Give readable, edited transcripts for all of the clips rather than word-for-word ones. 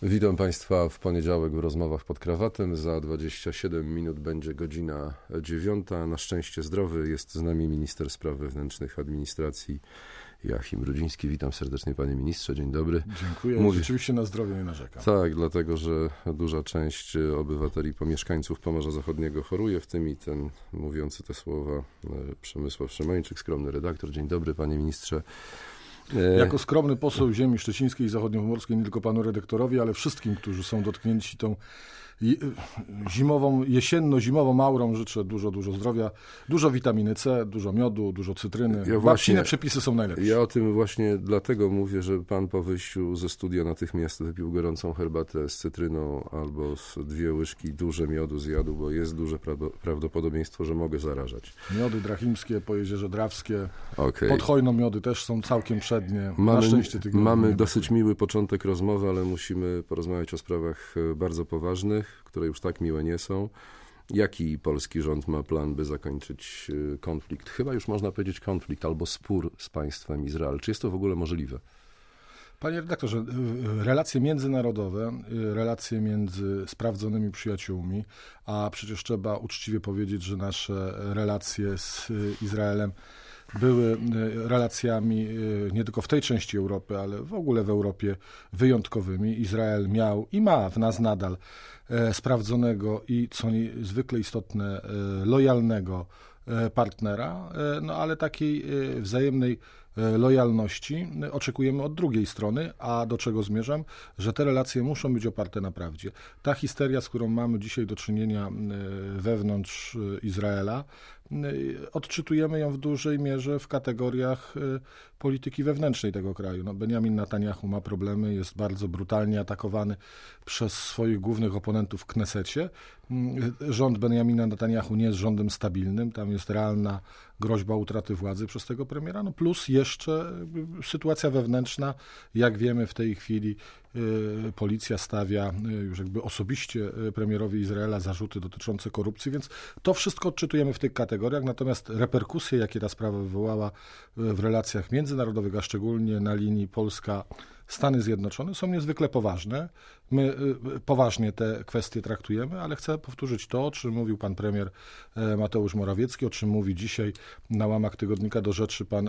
Witam Państwa w poniedziałek w rozmowach pod krawatem. Za 27 minut będzie godzina 9. Na szczęście zdrowy jest z nami minister spraw wewnętrznych administracji Joachim Brudziński. Witam serdecznie, panie ministrze. Dzień dobry. Dziękuję. Rzeczywiście na zdrowie nie narzekam. Tak, dlatego, że duża część obywateli, mieszkańców Pomorza Zachodniego choruje, w tym i ten mówiący te słowa Przemysław Szymańczyk, skromny redaktor. Dzień dobry, panie ministrze. Jako skromny poseł ziemi szczecińskiej i zachodniopomorskiej nie tylko panu redaktorowi, ale wszystkim, którzy są dotknięci tą jesienno-zimową aurą życzę dużo zdrowia, dużo witaminy C, dużo miodu, dużo cytryny. Babcine przepisy są najlepsze. Ja o tym właśnie dlatego mówię, że pan po wyjściu ze studia natychmiast wypił gorącą herbatę z cytryną albo z 2 łyżki duże miodu zjadł, bo jest duże prawdopodobieństwo, że mogę zarażać. Miody drachimskie, po Jeziorze Drawskie, pod Hojną miody też są całkiem przednie. Na szczęście tych mamy dosyć miły początek rozmowy, ale musimy porozmawiać o sprawach bardzo poważnych, które już tak miłe nie są. Jaki polski rząd ma plan, by zakończyć konflikt? Chyba już można powiedzieć konflikt albo spór z państwem Izrael. Czy jest to w ogóle możliwe? Panie redaktorze, relacje międzynarodowe, relacje między sprawdzonymi przyjaciółmi, a przecież trzeba uczciwie powiedzieć, że nasze relacje z Izraelem były relacjami nie tylko w tej części Europy, ale w ogóle w Europie wyjątkowymi. Izrael miał i ma w nas nadal sprawdzonego i, co niezwykle istotne, lojalnego partnera, no ale takiej wzajemnej lojalności oczekujemy od drugiej strony, a do czego zmierzam? Że te relacje muszą być oparte na prawdzie. Ta histeria, z którą mamy dzisiaj do czynienia wewnątrz Izraela, odczytujemy ją w dużej mierze w kategoriach polityki wewnętrznej tego kraju. No, Benjamin Netanyahu ma problemy, jest bardzo brutalnie atakowany przez swoich głównych oponentów w Knesecie. Rząd Benjamina Netanyahu nie jest rządem stabilnym, tam jest realna groźba utraty władzy przez tego premiera, no plus jeszcze sytuacja wewnętrzna, jak wiemy w tej chwili policja stawia już jakby osobiście premierowi Izraela zarzuty dotyczące korupcji, więc to wszystko odczytujemy w tych kategoriach, natomiast reperkusje, jakie ta sprawa wywołała w relacjach międzynarodowych, a szczególnie na linii Polska-Stany Zjednoczone, są niezwykle poważne. My poważnie te kwestie traktujemy, ale chcę powtórzyć to, o czym mówił pan premier Mateusz Morawiecki, o czym mówi dzisiaj na łamach tygodnika Do Rzeczy pan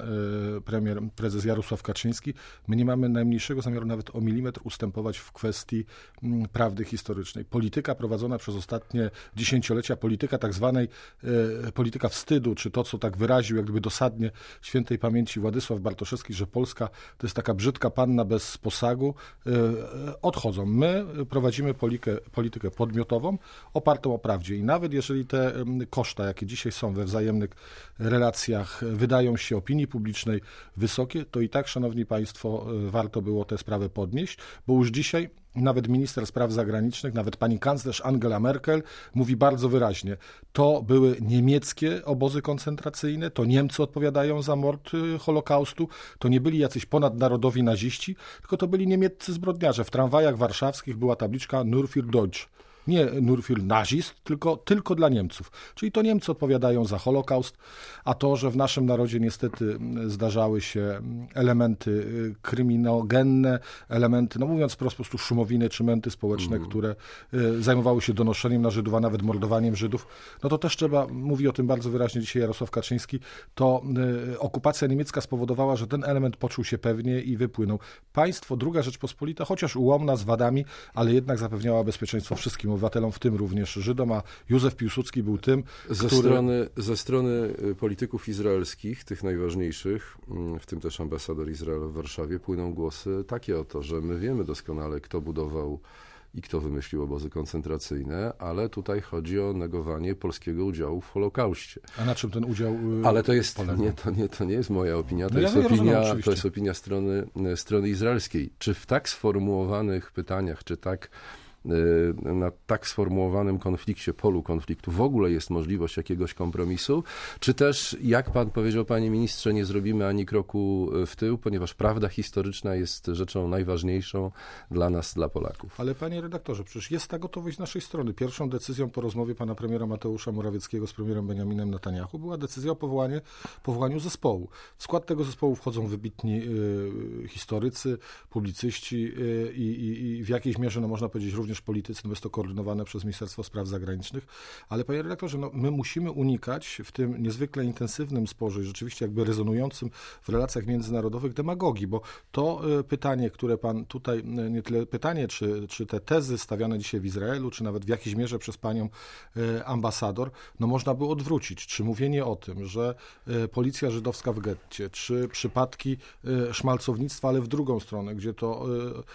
prezes Jarosław Kaczyński. My nie mamy najmniejszego zamiaru nawet o milimetr ustępować w kwestii prawdy historycznej. Polityka prowadzona przez ostatnie dziesięciolecia, polityka tak zwanej polityka wstydu, czy to, co tak wyraził jak gdyby dosadnie świętej pamięci Władysław Bartoszewski, że Polska to jest taka brzydka panna bez posagu, odchodzą. My prowadzimy politykę podmiotową, opartą o prawdzie i nawet jeżeli te koszta, jakie dzisiaj są we wzajemnych relacjach, wydają się opinii publicznej wysokie, to i tak, szanowni państwo, warto było tę sprawę podnieść, bo już dzisiaj nawet minister spraw zagranicznych, nawet pani kanclerz Angela Merkel mówi bardzo wyraźnie, to były niemieckie obozy koncentracyjne, to Niemcy odpowiadają za mord Holokaustu, to nie byli jacyś ponadnarodowi naziści, tylko to byli niemieccy zbrodniarze. W tramwajach warszawskich była tabliczka Nur für Deutsch. Nie Nur für Nazist, tylko dla Niemców. Czyli to Niemcy odpowiadają za Holokaust, a to, że w naszym narodzie niestety zdarzały się elementy kryminogenne, elementy, no mówiąc po prostu szumowiny czy męty społeczne, które zajmowały się donoszeniem na Żydów, a nawet mordowaniem Żydów, no to też trzeba, mówi o tym bardzo wyraźnie dzisiaj Jarosław Kaczyński, to okupacja niemiecka spowodowała, że ten element poczuł się pewnie i wypłynął. Państwo, II Rzeczpospolita, chociaż ułomna z wadami, ale jednak zapewniała bezpieczeństwo wszystkim obywatelom, w tym również Żydom, a Józef Piłsudski był tym, Ze strony polityków izraelskich, tych najważniejszych, w tym też ambasador Izraela w Warszawie, płyną głosy takie oto, że my wiemy doskonale, kto budował i kto wymyślił obozy koncentracyjne, ale tutaj chodzi o negowanie polskiego udziału w Holokauście. A na czym ten udział Ale to jest, to nie jest moja opinia, to jest opinia strony izraelskiej. Czy w tak sformułowanych pytaniach, czy tak na tak sformułowanym konflikcie, polu konfliktu w ogóle jest możliwość jakiegoś kompromisu, czy też, jak pan powiedział, panie ministrze, nie zrobimy ani kroku w tył, ponieważ prawda historyczna jest rzeczą najważniejszą dla nas, dla Polaków. Ale panie redaktorze, przecież jest ta gotowość z naszej strony. Pierwszą decyzją po rozmowie pana premiera Mateusza Morawieckiego z premierem Benjaminem Netanyahu była decyzja o powołaniu zespołu. W skład tego zespołu wchodzą wybitni historycy, publicyści i w jakiejś mierze, no można powiedzieć, również politycy, no jest to koordynowane przez Ministerstwo Spraw Zagranicznych. Ale panie redaktorze, no my musimy unikać w tym niezwykle intensywnym sporze i rzeczywiście jakby rezonującym w relacjach międzynarodowych demagogii, bo to pytanie, które pan tutaj, nie tyle pytanie, czy te tezy stawiane dzisiaj w Izraelu, czy nawet w jakiejś mierze przez panią ambasador, no można by odwrócić. Czy mówienie o tym, że policja żydowska w getcie, czy przypadki szmalcownictwa, ale w drugą stronę, gdzie to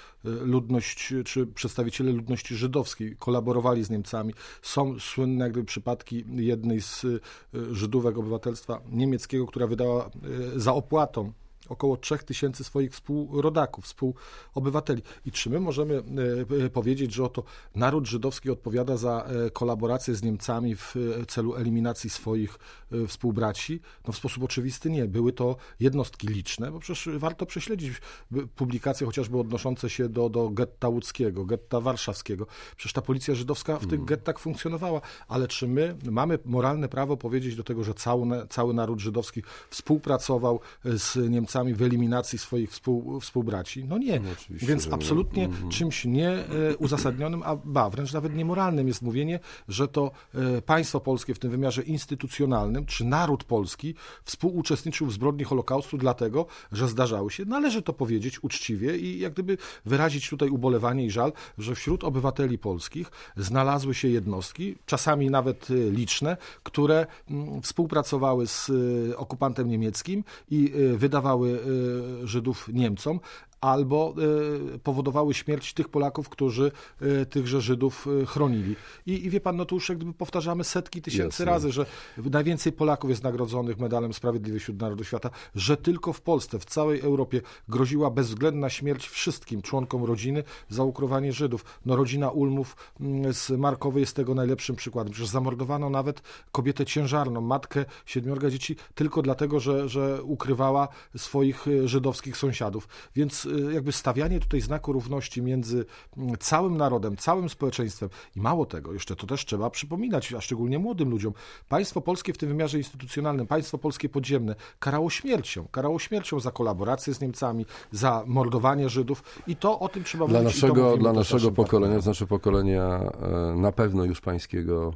ludność, czy przedstawiciele ludności żydowskiej kolaborowali z Niemcami. Są słynne jakby przypadki jednej z Żydówek obywatelstwa niemieckiego, która wydała za opłatą około 3000 swoich współrodaków, współobywateli. I czy my możemy powiedzieć, że oto naród żydowski odpowiada za kolaborację z Niemcami w celu eliminacji swoich współbraci? No w sposób oczywisty nie. Były to jednostki liczne, bo przecież warto prześledzić publikacje chociażby odnoszące się do getta łódzkiego, getta warszawskiego. Przecież ta policja żydowska w tych gettach funkcjonowała. Ale czy my mamy moralne prawo powiedzieć do tego, że cały naród żydowski współpracował z Niemcami w eliminacji swoich współbraci? No nie. No więc absolutnie czymś nieuzasadnionym, a wręcz nawet niemoralnym jest mówienie, że to państwo polskie w tym wymiarze instytucjonalnym, czy naród polski współuczestniczył w zbrodni Holokaustu dlatego, że zdarzały się. Należy to powiedzieć uczciwie i jak gdyby wyrazić tutaj ubolewanie i żal, że wśród obywateli polskich znalazły się jednostki, czasami nawet liczne, które współpracowały z okupantem niemieckim i wydawały Żydów Niemcom, albo powodowały śmierć tych Polaków, którzy tychże Żydów chronili. I wie pan, no to już jak gdyby powtarzamy setki tysięcy razy, że najwięcej Polaków jest nagrodzonych medalem Sprawiedliwy wśród narodów świata, że tylko w Polsce, w całej Europie groziła bezwzględna śmierć wszystkim członkom rodziny za ukrywanie Żydów. No rodzina Ulmów z Markowej jest tego najlepszym przykładem. Przecież zamordowano nawet kobietę ciężarną, matkę 7 dzieci, tylko dlatego, że ukrywała swoich żydowskich sąsiadów. Więc jakby stawianie tutaj znaku równości między całym narodem, całym społeczeństwem i mało tego, jeszcze to też trzeba przypominać, a szczególnie młodym ludziom. Państwo polskie w tym wymiarze instytucjonalnym, państwo polskie podziemne karało śmiercią za kolaborację z Niemcami, za mordowanie Żydów i to o tym trzeba mówić. Dla naszego pokolenia, to znaczy pokolenia na pewno już pańskiego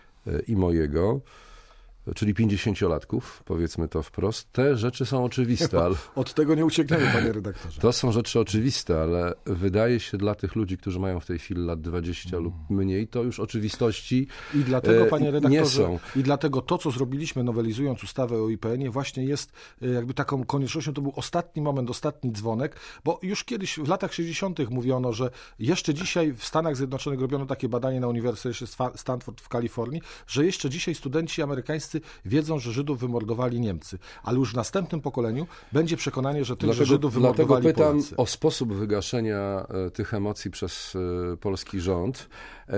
i mojego, czyli 50-latków, powiedzmy to wprost, te rzeczy są oczywiste. Ale od tego nie uciekniemy, panie redaktorze. To są rzeczy oczywiste, ale wydaje się dla tych ludzi, którzy mają w tej chwili lat 20 lub mniej, to już oczywistości I dlatego, panie redaktorze, nie są. I dlatego to, co zrobiliśmy nowelizując ustawę o IPN-ie, właśnie jest jakby taką koniecznością, to był ostatni moment, ostatni dzwonek, bo już kiedyś w latach 60. mówiono, że jeszcze dzisiaj w Stanach Zjednoczonych robiono takie badanie na Uniwersytecie Stanford w Kalifornii, że jeszcze dzisiaj studenci amerykańscy wiedzą, że Żydów wymordowali Niemcy, ale już w następnym pokoleniu będzie przekonanie, że tych Żydów wymordowali Polacy. Dlatego pytam o sposób wygaszenia tych emocji przez polski rząd,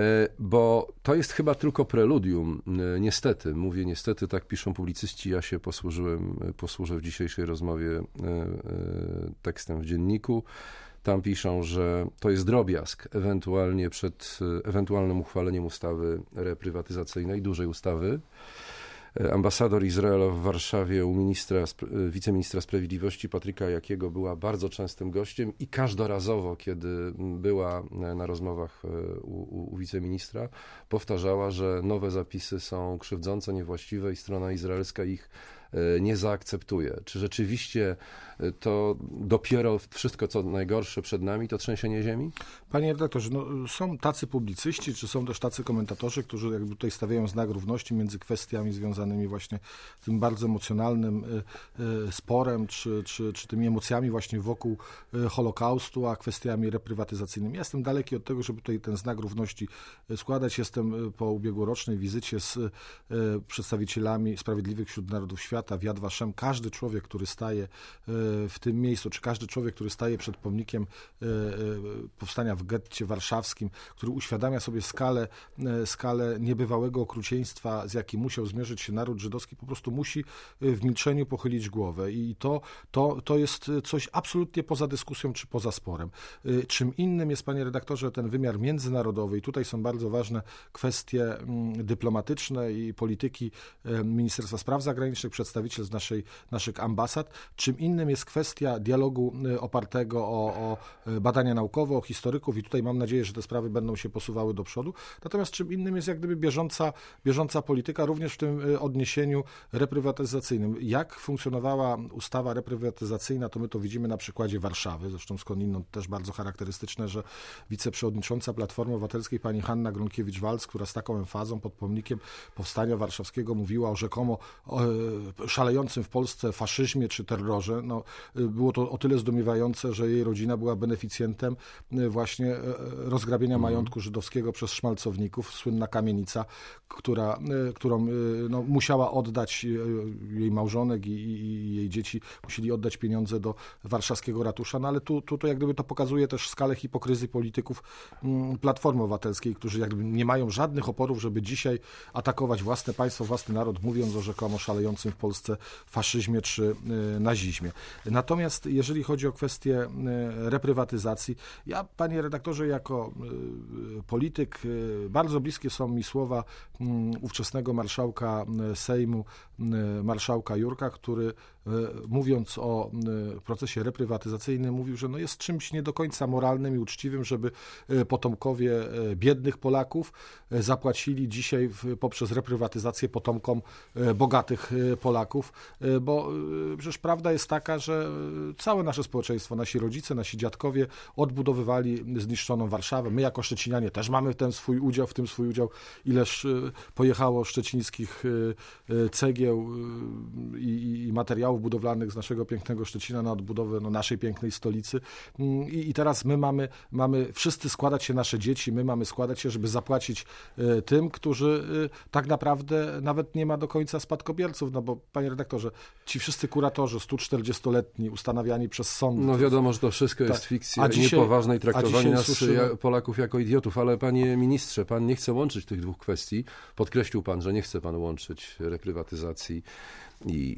bo to jest chyba tylko preludium. Niestety, mówię niestety, tak piszą publicyści, ja się posłużę w dzisiejszej rozmowie tekstem w dzienniku. Tam piszą, że to jest drobiazg, ewentualnie przed ewentualnym uchwaleniem ustawy reprywatyzacyjnej, dużej ustawy. Ambasador Izraela w Warszawie u wiceministra sprawiedliwości Patryka Jakiego była bardzo częstym gościem i każdorazowo, kiedy była na rozmowach u wiceministra, powtarzała, że nowe zapisy są krzywdzące, niewłaściwe i strona izraelska ich nie zaakceptuje. Czy rzeczywiście to dopiero wszystko, co najgorsze przed nami, to trzęsienie ziemi? Panie redaktorze, no, są tacy publicyści, czy są też tacy komentatorzy, którzy jakby tutaj stawiają znak równości między kwestiami związanymi właśnie z tym bardzo emocjonalnym sporem, czy tymi emocjami właśnie wokół Holokaustu, a kwestiami reprywatyzacyjnymi. Ja jestem daleki od tego, żeby tutaj ten znak równości składać. Jestem po ubiegłorocznej wizycie z przedstawicielami Sprawiedliwych wśród Narodów Świata, świata w Yad Vashem, każdy człowiek, który staje w tym miejscu, czy każdy człowiek, który staje przed pomnikiem powstania w getcie warszawskim, który uświadamia sobie skalę niebywałego okrucieństwa, z jakim musiał zmierzyć się naród żydowski, po prostu musi w milczeniu pochylić głowę. I to jest coś absolutnie poza dyskusją czy poza sporem. Czym innym jest, panie redaktorze, ten wymiar międzynarodowy i tutaj są bardzo ważne kwestie dyplomatyczne i polityki Ministerstwa Spraw Zagranicznych, przedstawicielstw naszych ambasad. Czym innym jest kwestia dialogu opartego o badania naukowe, o historyków i tutaj mam nadzieję, że te sprawy będą się posuwały do przodu. Natomiast czym innym jest jak gdyby bieżąca polityka, również w tym odniesieniu reprywatyzacyjnym. Jak funkcjonowała ustawa reprywatyzacyjna, to my to widzimy na przykładzie Warszawy, zresztą skądinąd też bardzo charakterystyczne, że wiceprzewodnicząca Platformy Obywatelskiej pani Hanna Gronkiewicz-Waltz, która z taką emfazą pod pomnikiem Powstania Warszawskiego mówiła o rzekomo szalejącym w Polsce faszyzmie czy terrorze. No, było to o tyle zdumiewające, że jej rodzina była beneficjentem właśnie rozgrabienia majątku żydowskiego przez szmalcowników. Słynna kamienica, którą no, musiała oddać jej małżonek i jej dzieci, musieli oddać pieniądze do warszawskiego ratusza, no ale tu jak gdyby to pokazuje też skalę hipokryzji polityków Platformy Obywatelskiej, którzy jak gdyby nie mają żadnych oporów, żeby dzisiaj atakować własne państwo, własny naród, mówiąc o rzekomo szalejącym w Polsce faszyzmie czy nazizmie. Natomiast jeżeli chodzi o kwestię reprywatyzacji, ja, panie redaktorze, jako polityk, bardzo bliskie są mi słowa ówczesnego marszałka Sejmu, marszałka Jurka, który mówiąc o procesie reprywatyzacyjnym mówił, że no jest czymś nie do końca moralnym i uczciwym, żeby potomkowie biednych Polaków zapłacili dzisiaj poprzez reprywatyzację potomkom bogatych Polaków, bo przecież prawda jest taka, że całe nasze społeczeństwo, nasi rodzice, nasi dziadkowie odbudowywali zniszczoną Warszawę. My jako szczecinianie też mamy w tym swój udział, ileż pojechało szczecińskich cegieł i materiałów budowlanych z naszego pięknego Szczecina na odbudowę naszej pięknej stolicy. I teraz my mamy wszyscy składać się, nasze dzieci, my mamy składać się, żeby zapłacić tym, którzy tak naprawdę nawet nie ma do końca spadkobierców, no bo panie redaktorze, ci wszyscy kuratorzy 140-letni ustanawiani przez sąd. No wiadomo, że to wszystko jest fikcja niepoważne i traktowanie nas Polaków jako idiotów, ale panie ministrze, pan nie chce łączyć tych dwóch kwestii. Podkreślił pan, że nie chce pan łączyć reprywatyzacji i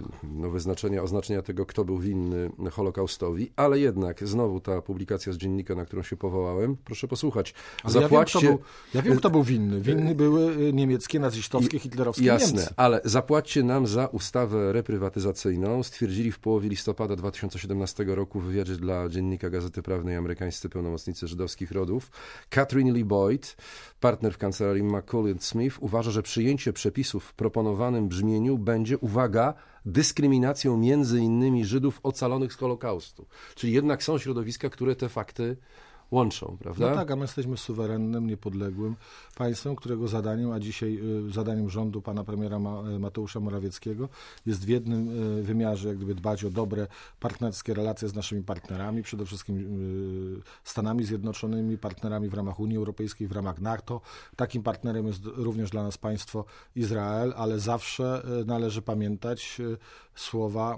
oznaczenia tego, kto był winny Holokaustowi, ale jednak znowu ta publikacja z dziennika, na którą się powołałem, proszę posłuchać. Zapłaćcie... Ja wiem, kto był winny. Winny były niemieckie, nazistowskie, hitlerowskie Jasne, Niemcy. ale zapłaćcie nam za ustawę reprywatyzacyjną, stwierdzili w połowie listopada 2017 roku w wywiadzie dla dziennika Gazety Prawnej amerykańscy pełnomocnicy żydowskich rodów. Catherine Lee Boyd, partner w kancelarii McColl & Smith, uważa, że przyjęcie przepisów w proponowanym brzmieniu będzie, uwaga, dyskryminacją między innymi Żydów ocalonych z Holokaustu. Czyli jednak są środowiska, które te fakty łączą, prawda? No tak, a my jesteśmy suwerennym, niepodległym państwem, którego zadaniem, a dzisiaj zadaniem rządu pana premiera Mateusza Morawieckiego jest w jednym wymiarze jak gdyby dbać o dobre partnerskie relacje z naszymi partnerami, przede wszystkim Stanami Zjednoczonymi, partnerami w ramach Unii Europejskiej, w ramach NATO. Takim partnerem jest również dla nas państwo Izrael, ale zawsze należy pamiętać słowa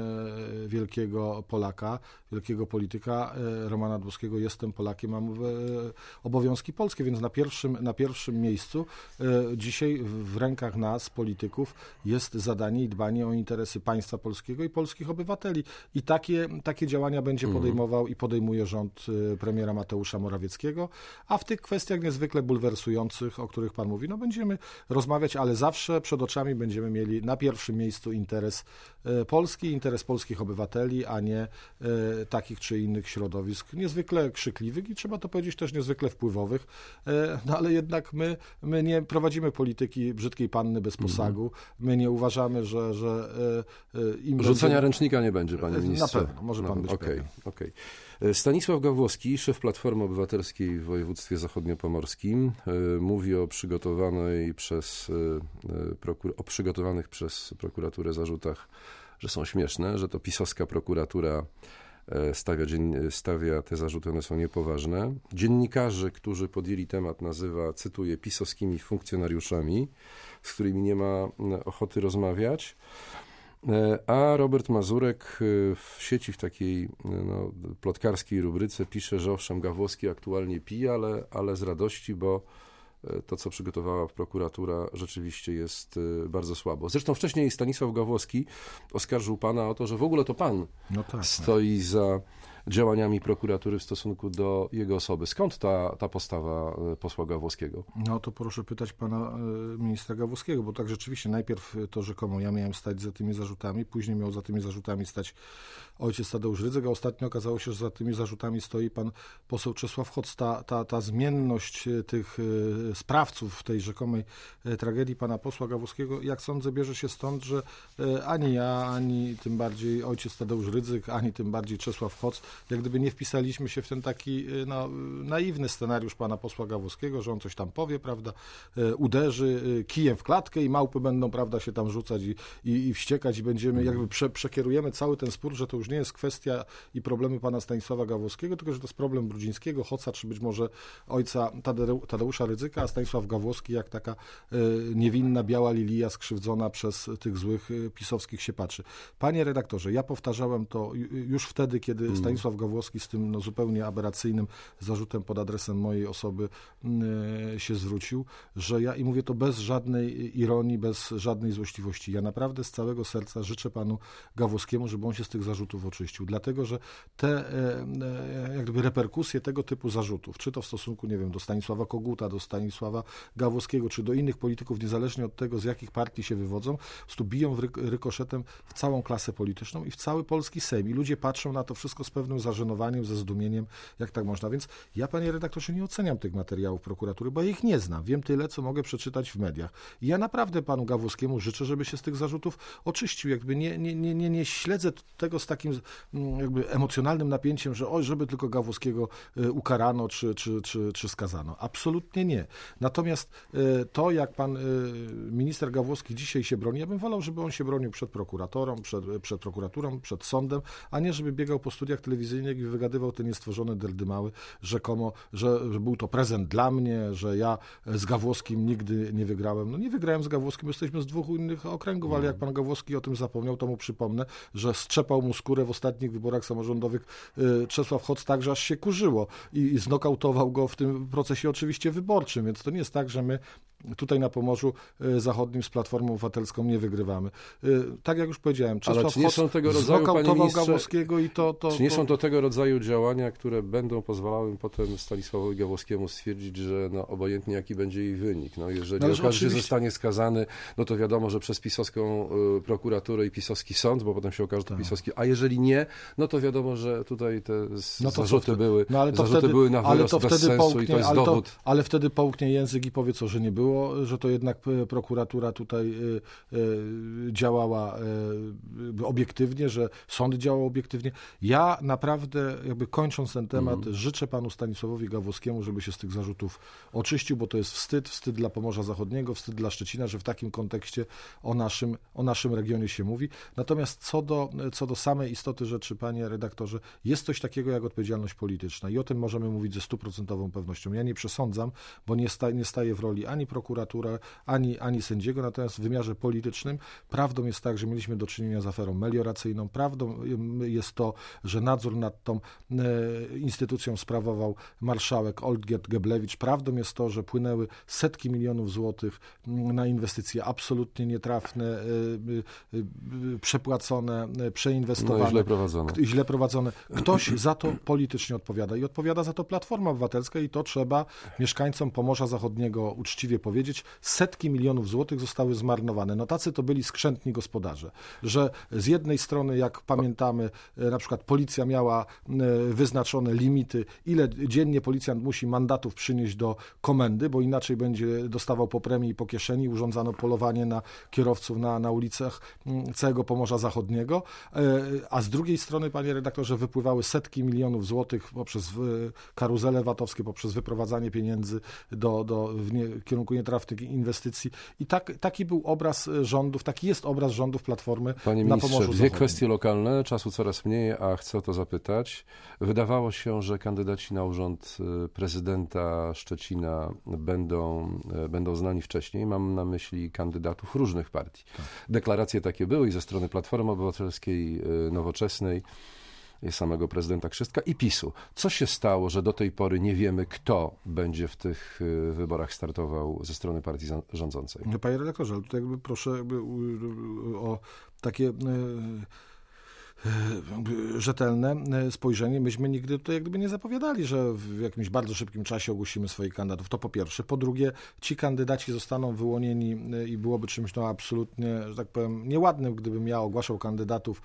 wielkiego Polaka, wielkiego polityka Romana Dmowskiego: jestem Polakiem, mam obowiązki polskie, więc na pierwszym miejscu dzisiaj w rękach nas, polityków, jest zadanie i dbanie o interesy państwa polskiego i polskich obywateli. I takie działania będzie podejmował i podejmuje rząd premiera Mateusza Morawieckiego, a w tych kwestiach niezwykle bulwersujących, o których pan mówi, będziemy rozmawiać, ale zawsze przed oczami będziemy mieli na pierwszym miejscu interes polski, interes polskich obywateli, a nie takich czy innych środowisk niezwykle krzykliwych i trzeba to powiedzieć też niezwykle wpływowych, ale jednak my nie prowadzimy polityki brzydkiej panny bez posagu. My nie uważamy, że im rzucenia ręcznika nie będzie, panie ministrze. Na pewno, może pan być pewien. Okej. Stanisław Gawłowski, szef Platformy Obywatelskiej w województwie zachodniopomorskim, mówi o przygotowanych przez prokuraturę zarzutach, że są śmieszne, że to pisowska prokuratura stawia te zarzuty, one są niepoważne. Dziennikarzy, którzy podjęli temat, nazywa, cytuję, pisowskimi funkcjonariuszami, z którymi nie ma ochoty rozmawiać. A Robert Mazurek w sieci, w takiej plotkarskiej rubryce pisze, że owszem, Gawłowski aktualnie pije, ale z radości, bo to, co przygotowała prokuratura, rzeczywiście jest bardzo słabo. Zresztą wcześniej Stanisław Gawłowski oskarżył pana o to, że w ogóle to pan stoi za działaniami prokuratury w stosunku do jego osoby. Skąd ta postawa posła Gawłowskiego? No to proszę pytać pana ministra Gawłowskiego, bo tak rzeczywiście najpierw to rzekomo ja miałem stać za tymi zarzutami, później miał za tymi zarzutami stać ojciec Tadeusz Rydzyk, a ostatnio okazało się, że za tymi zarzutami stoi pan poseł Czesław Hoc. Ta zmienność tych sprawców tej rzekomej tragedii pana posła Gawłowskiego, jak sądzę, bierze się stąd, że ani ja, ani tym bardziej ojciec Tadeusz Rydzyk, ani tym bardziej Czesław Hoc, jak gdyby nie wpisaliśmy się w ten taki naiwny scenariusz pana posła Gawłowskiego, że on coś tam powie, prawda, uderzy kijem w klatkę i małpy będą, prawda, się tam rzucać i wściekać i będziemy, jakby przekierujemy cały ten spór, że to już nie jest kwestia i problemy pana Stanisława Gawłowskiego, tylko że to jest problem Brudzińskiego, Hoca, czy być może ojca Tadeusza Rydzyka, a Stanisław Gawłowski jak taka niewinna biała lilia skrzywdzona przez tych złych pisowskich siepaczy. Panie redaktorze, ja powtarzałem to już wtedy, kiedy Stanisław Gawłowski z tym zupełnie aberracyjnym zarzutem pod adresem mojej osoby się zwrócił, że ja, i mówię to bez żadnej ironii, bez żadnej złośliwości, ja naprawdę z całego serca życzę panu Gawłowskiemu, żeby on się z tych zarzutów oczyścił, dlatego, że te jak gdyby reperkusje tego typu zarzutów, czy to w stosunku, nie wiem, do Stanisława Koguta, do Stanisława Gawłowskiego, czy do innych polityków, niezależnie od tego, z jakich partii się wywodzą, po prostu biją rykoszetem w całą klasę polityczną i w cały polski Sejm. I ludzie patrzą na to wszystko z pewnym zażenowaniem, ze zdumieniem, jak tak można. Więc ja, panie redaktorze, nie oceniam tych materiałów prokuratury, bo ja ich nie znam. Wiem tyle, co mogę przeczytać w mediach. I ja naprawdę panu Gawłowskiemu życzę, żeby się z tych zarzutów oczyścił. Jakby nie śledzę tego z takim jakby emocjonalnym napięciem, że oj, żeby tylko Gawłowskiego ukarano czy skazano. Absolutnie nie. Natomiast to, jak pan minister Gawłowski dzisiaj się broni, ja bym wolał, żeby on się bronił przed prokuraturą, przed sądem, a nie żeby biegał po studiach telewizyjnych i wygadywał te niestworzone derdymały, rzekomo, że był to prezent dla mnie, że ja z Gawłowskim nigdy nie wygrałem. No nie wygrałem z Gawłowskim, jesteśmy z dwóch innych okręgów, ale jak pan Gawłowski o tym zapomniał, to mu przypomnę, że strzepał mu skórę w ostatnich wyborach samorządowych Czesław Hoc tak, że aż się kurzyło i znokautował go w tym procesie oczywiście wyborczym, więc to nie jest tak, że my tutaj na Pomorzu Zachodnim z Platformą Obywatelską nie wygrywamy. Tak jak już powiedziałem, Czesław Hoc znokautował Gawłowskiego i Czy nie są to tego rodzaju działania, które będą pozwalały potem Stanisławowi Gawłowskiemu stwierdzić, że obojętnie jaki będzie ich wynik. Jeżeli okaże się, że zostanie skazany, no to wiadomo, że przez pisowską prokuraturę i pisowski sąd, bo potem się okaże, że to pisowski, a jeżeli nie, no to wiadomo, że tutaj te zarzuty były na wyrost bez sensu i to jest dowód. Ale wtedy połknie język i powie co, że nie było, że to jednak prokuratura tutaj działała obiektywnie, że sąd działał obiektywnie. Ja naprawdę, jakby kończąc ten temat, życzę panu Stanisławowi Gawłowskiemu, żeby się z tych zarzutów oczyścił, bo to jest wstyd dla Pomorza Zachodniego, wstyd dla Szczecina, że w takim kontekście o naszym regionie się mówi. Natomiast co do samej istoty rzeczy, panie redaktorze, jest coś takiego jak odpowiedzialność polityczna i o tym możemy mówić ze 100% pewnością. Ja nie przesądzam, bo nie staję w roli ani prokuratura, ani sędziego, natomiast w wymiarze politycznym prawdą jest tak, że mieliśmy do czynienia z aferą melioracyjną, prawdą jest to, że nadzór nad tą instytucją sprawował marszałek Olgierd Geblewicz, prawdą jest to, że płynęły setki milionów złotych na inwestycje absolutnie nietrafne, przepłacone, przeinwestowane, źle prowadzone. Ktoś za to politycznie odpowiada i odpowiada za to Platforma Obywatelska i to trzeba mieszkańcom Pomorza Zachodniego uczciwie powiedzieć. Setki milionów złotych zostały zmarnowane. No tacy to byli skrzętni gospodarze, że z jednej strony, jak pamiętamy, na przykład policja miała wyznaczone limity, ile dziennie policjant musi mandatów przynieść do komendy, bo inaczej będzie dostawał po premii i po kieszeni. Urządzano polowanie na kierowców na ulicach całego Pomorza Zachodniego, a z drugiej strony, panie redaktorze, wypływały setki milionów złotych poprzez karuzele VAT-owskie, poprzez wyprowadzanie pieniędzy w kierunku nie trwa w tych inwestycji. I taki był obraz rządów, taki jest obraz rządów Platformy Panie na ministrze, Pomorzu dwie Zachodnim. kwestie lokalne, czasu coraz mniej, a chcę o to zapytać. Wydawało się, że kandydaci na urząd prezydenta Szczecina będą znani wcześniej. Mam na myśli kandydatów różnych partii. Tak. Deklaracje takie były i ze strony Platformy Obywatelskiej, Nowoczesnej, i samego prezydenta Krzystka i PiS-u. Co się stało, że do tej pory nie wiemy, kto będzie w tych wyborach startował ze strony partii rządzącej? Panie redaktorze, ale tutaj proszę o takie rzetelne spojrzenie. Myśmy nigdy tutaj nie zapowiadali, że w jakimś bardzo szybkim czasie ogłosimy swoich kandydatów. To po pierwsze. Po drugie, ci kandydaci zostaną wyłonieni i byłoby czymś absolutnie, że tak powiem, nieładnym, gdybym ja ogłaszał kandydatów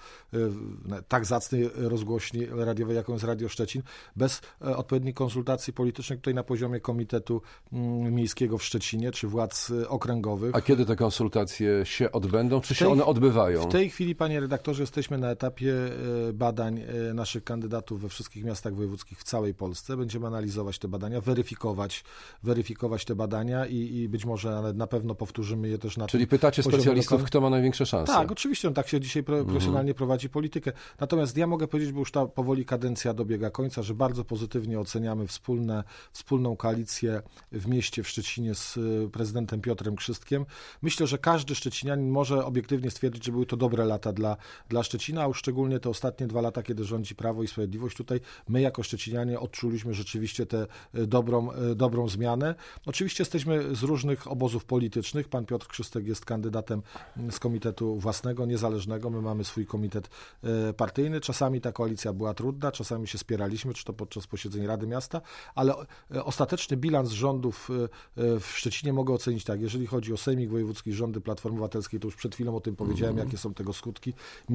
tak zacnej rozgłośni radiowej, jaką jest Radio Szczecin, bez odpowiednich konsultacji politycznych tutaj na poziomie Komitetu Miejskiego w Szczecinie, czy władz okręgowych. A kiedy te konsultacje się odbędą? Czy się one odbywają? W tej chwili, panie redaktorze, jesteśmy na etapie badań naszych kandydatów we wszystkich miastach wojewódzkich w całej Polsce. Będziemy analizować te badania, weryfikować te badania i być może na pewno powtórzymy je też na Czyli pytacie specjalistów, lokalnym. kto ma największe szanse? Tak, oczywiście, tak się dzisiaj profesjonalnie prowadzi politykę. Natomiast ja mogę powiedzieć, bo już ta powoli kadencja dobiega końca, że bardzo pozytywnie oceniamy wspólną koalicję w mieście, w Szczecinie z prezydentem Piotrem Krzystkiem. Myślę, że każdy szczecinianin może obiektywnie stwierdzić, że były to dobre lata dla Szczecina, a już szczególnie te ostatnie 2 lata, kiedy rządzi Prawo i Sprawiedliwość. Tutaj my jako szczecinianie odczuliśmy rzeczywiście tę dobrą zmianę. Oczywiście jesteśmy z różnych obozów politycznych. Pan Piotr Krzystek jest kandydatem z komitetu własnego, niezależnego. My mamy swój komitet partyjny. Czasami ta koalicja była trudna, czasami się spieraliśmy, czy to podczas posiedzeń Rady Miasta, ale ostateczny bilans rządów w Szczecinie mogę ocenić tak. Jeżeli chodzi o Sejmik Wojewódzki, rządy Platformy Obywatelskiej, to już przed chwilą o tym powiedziałem, jakie są tego skutki.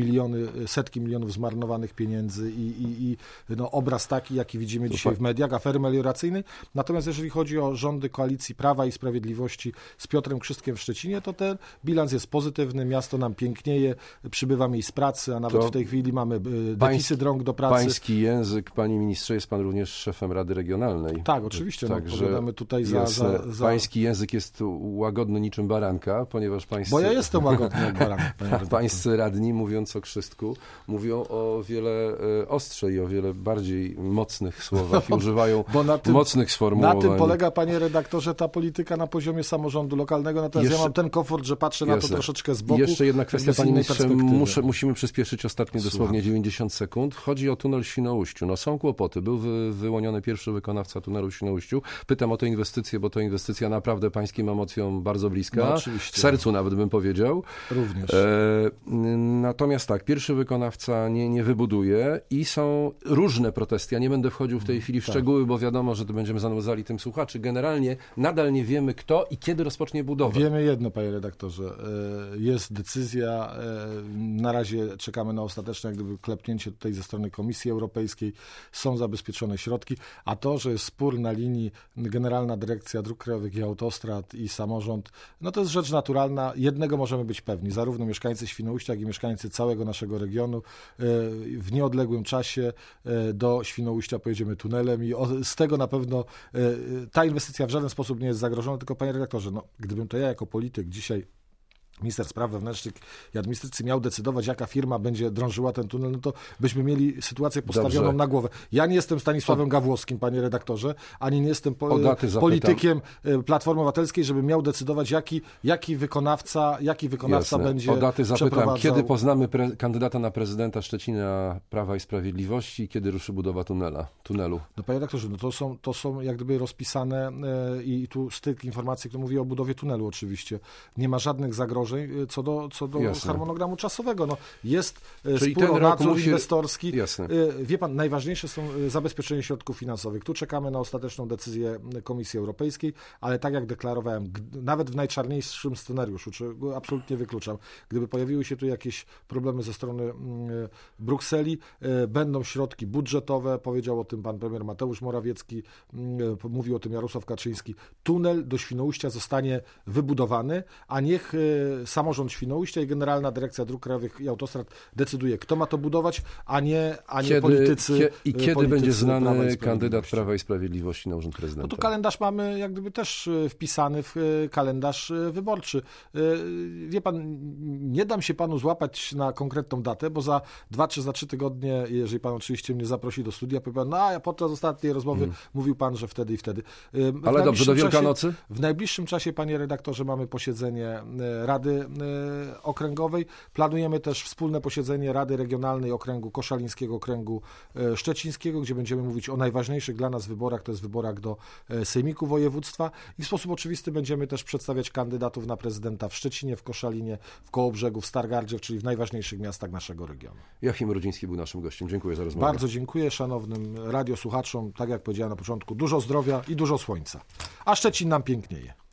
Setki milionów zmarnowanych pieniędzy i obraz taki, jaki widzimy dzisiaj w mediach, afery melioracyjnej. Natomiast jeżeli chodzi o rządy koalicji Prawa i Sprawiedliwości z Piotrem Krzystkiem w Szczecinie, to ten bilans jest pozytywny, miasto nam pięknieje, przybywa miejsc pracy, a nawet w tej chwili mamy deficyt rąk do pracy. Pański język, panie ministrze, jest pan również szefem Rady Regionalnej. Tak, oczywiście. Odpowiadamy tutaj za... Pański język jest łagodny niczym baranka, ponieważ pańscy... Bo ja jestem łagodny jak baranka. Pańscy radni, mówiąc o Krzystku, mówią o wiele ostrzej i o wiele bardziej mocnych słowach i używają mocnych sformułowań. Na tym polega, panie redaktorze, ta polityka na poziomie samorządu lokalnego. Natomiast ja mam ten komfort, że patrzę na to troszeczkę z boku. I jeszcze jedna kwestia, panie ministrze, musimy przyspieszyć ostatnie dosłownie 90 sekund. Chodzi o tunel w Świnoujściu. Są kłopoty. Był wyłoniony pierwszy wykonawca tunelu w Świnoujściu. Pytam o tę inwestycję, bo to inwestycja naprawdę pańskim emocjom bardzo bliska. Oczywiście. Sercu nawet bym powiedział. Również. Natomiast tak, pierwszy wykonawca nie wybuduje i są różne protesty. Ja nie będę wchodził w tej chwili w szczegóły, bo wiadomo, że to będziemy zanudzali tym słuchaczy. Generalnie nadal nie wiemy, kto i kiedy rozpocznie budowę. Wiemy jedno, panie redaktorze. Jest decyzja. Na razie czekamy na ostateczne klepnięcie tutaj ze strony Komisji Europejskiej. Są zabezpieczone środki, a to, że jest spór na linii Generalna Dyrekcja Dróg Krajowych i Autostrad i samorząd, to jest rzecz naturalna. Jednego możemy być pewni. Zarówno mieszkańcy Świnoujścia, jak i mieszkańcy całego naszego regionu w nieodległym czasie do Świnoujścia pojedziemy tunelem i z tego na pewno ta inwestycja w żaden sposób nie jest zagrożona, tylko panie redaktorze, gdybym to ja jako polityk dzisiaj, minister spraw wewnętrznych i administracji miał decydować, jaka firma będzie drążyła ten tunel, to byśmy mieli sytuację postawioną na głowę. Ja nie jestem Stanisławem Gawłowskim, panie redaktorze, ani nie jestem politykiem Platformy Obywatelskiej, żeby miał decydować, jaki wykonawca będzie O daty zapytam, przeprowadzał. kiedy poznamy kandydata na prezydenta Szczecina Prawa i Sprawiedliwości i kiedy ruszy budowa tunelu? Panie redaktorze, to są jak gdyby rozpisane i tu z tych informacji, które mówię o budowie tunelu oczywiście, nie ma żadnych zagrożeń co do harmonogramu czasowego. Jest spór o nadzór inwestorski. Jasne. Wie pan, najważniejsze są zabezpieczenie środków finansowych. Tu czekamy na ostateczną decyzję Komisji Europejskiej, ale tak jak deklarowałem, nawet w najczarniejszym scenariuszu, czego absolutnie wykluczam, gdyby pojawiły się tu jakieś problemy ze strony Brukseli, będą środki budżetowe, powiedział o tym pan premier Mateusz Morawiecki, mówił o tym Jarosław Kaczyński. Tunel do Świnoujścia zostanie wybudowany, a niech samorząd Świnoujścia i Generalna Dyrekcja Dróg Krajowych i Autostrad decyduje, kto ma to budować, a nie politycy. Kiedy będzie znany kandydat Prawa i Sprawiedliwości na urząd prezydenta? No tu kalendarz mamy jak gdyby też wpisany w kalendarz wyborczy. Wie pan, nie dam się panu złapać na konkretną datę, bo za 2 czy za 3 tygodnie, jeżeli pan oczywiście mnie zaprosi do studia, powie pan, a podczas ostatniej rozmowy mówił pan, że wtedy i wtedy. Ale dobrze, do Wielkanocy? W najbliższym czasie, panie redaktorze, mamy posiedzenie Rady Okręgowej. Planujemy też wspólne posiedzenie Rady Regionalnej Okręgu Koszalińskiego, Okręgu Szczecińskiego, gdzie będziemy mówić o najważniejszych dla nas wyborach, to jest wyborach do Sejmiku Województwa i w sposób oczywisty będziemy też przedstawiać kandydatów na prezydenta w Szczecinie, w Koszalinie, w Kołobrzegu, w Stargardzie, czyli w najważniejszych miastach naszego regionu. Joachim Rudziński był naszym gościem. Dziękuję za rozmowę. Bardzo dziękuję szanownym radiosłuchaczom. Tak jak powiedziałem na początku, dużo zdrowia i dużo słońca. A Szczecin nam pięknieje.